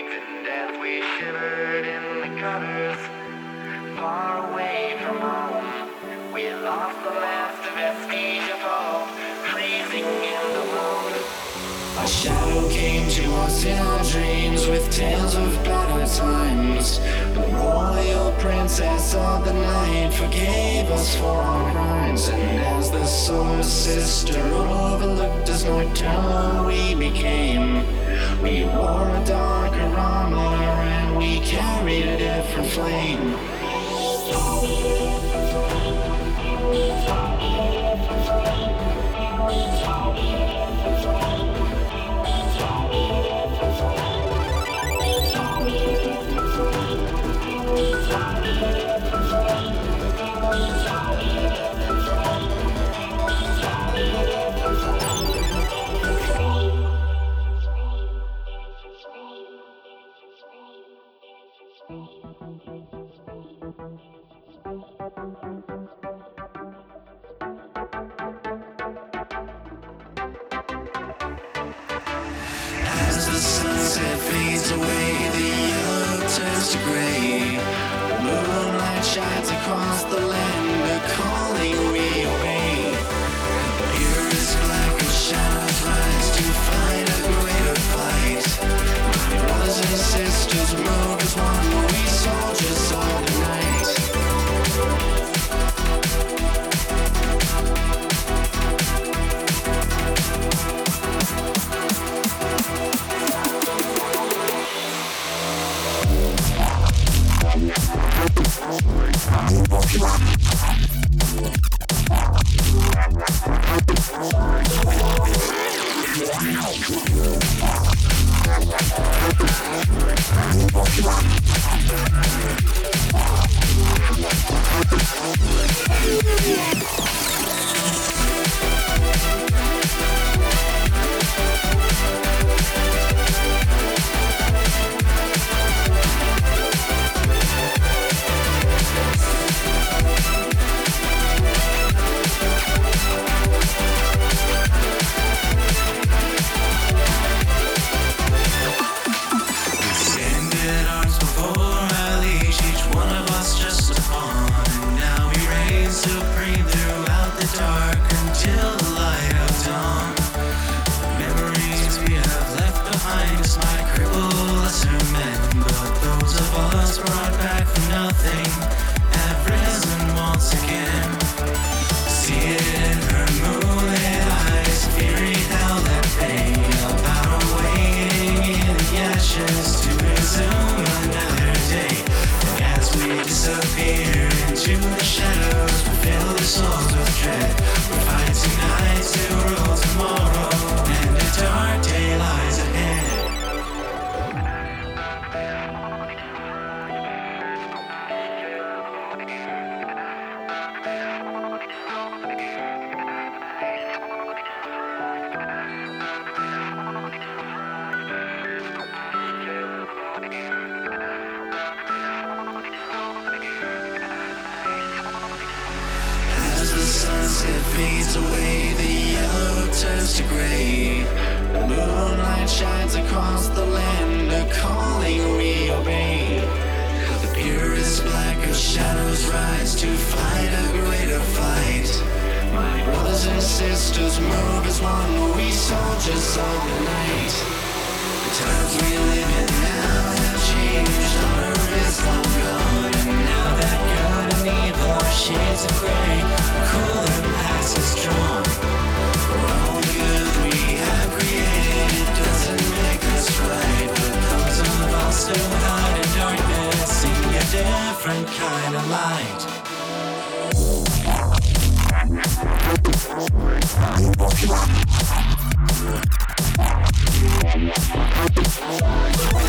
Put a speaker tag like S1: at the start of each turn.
S1: and as we shivered in the gutters, far away from home, we lost the last vestige of hope, freezing in the moon. A shadow came to us in our dreams with tales of better times. The royal princess of the night forgave us for our crimes, and as the solar sister overlooked us nocturnal we became. We wore a darker armor and we carried a different flame. As the sunset fades away, the yellow turns to gray. Moonlight shines across the land, a calling we obey. Purest black and shadows rise to fight a greater fight. My brothers and sisters move as one, we soldiers of the night. Sunset fades away, the yellow turns to gray. The moonlight shines across the land, a calling we obey. The purest black of shadows rise to fight a greater fight. My brothers and sisters move as one, we soldiers of the night. The times we live in now have changed, honor is long gone, and now that good and evil are shades of gray. Cool impasse is drawn. For all the good we have created doesn't make us right, but those of us who hide in darkness see a different kind of light.